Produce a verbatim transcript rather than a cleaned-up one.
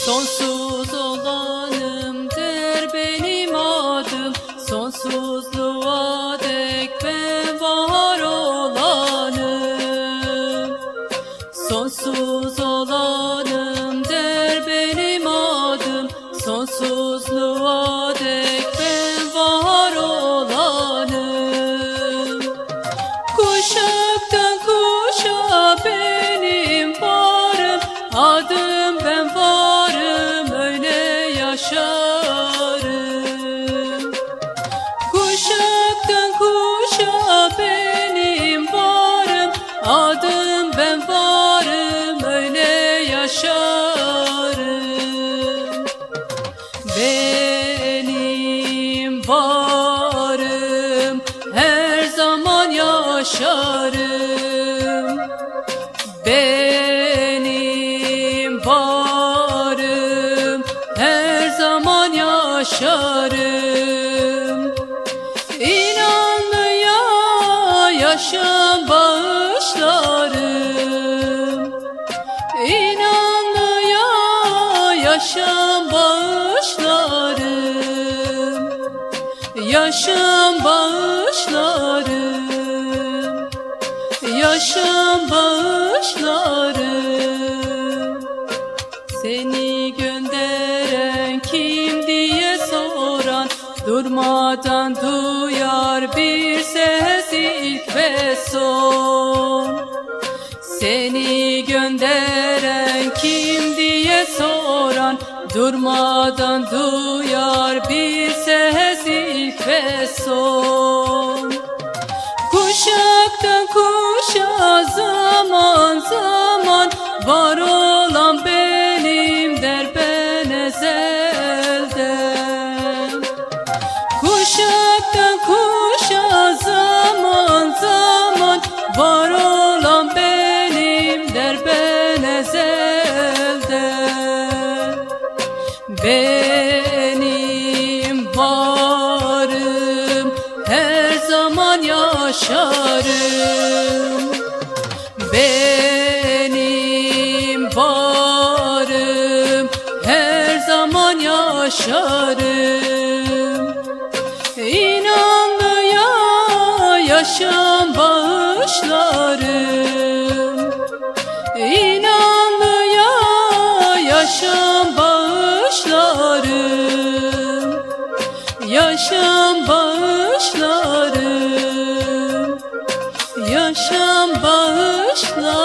Sonsuz olanımdır benim adım, sonsuzluğa dek ben var olanım. Sonsuz olanımdır benim adım, sonsuzluğa dek ben var olanım. Kuşaktan kuşa benim varım, adım ben varım, öyle yaşarım. Kuşaktan kuşa benim varım, adım ben varım, öyle yaşarım. Benim varım her zaman yaşarım. Benim varım her zaman yaşarım. İnanlıya yaşam bağışlarım. İnanlıya yaşam bağışlarım. Yaşam bağışlarım. Yaşam bağışlarım. Seni gönderen kim diye soran, durmadan duyar bir ses ilk ve son. Seni gönderen kim diye soran, durmadan duyar bir ses ilk ve son. Kuşaktan kuşa zaman zaman var olan benim der ben ezelden. Kuşaktan kuşa zaman zaman var olan benim der ben ezelden. Benim varım her zaman yaşarım. Benim varım her zaman yaşarım. İnanlıya yaşam bağışlarım. İnanlıya yaşam bağışlarım. Yaşam bağışlarım. Yaşam bağışlarım.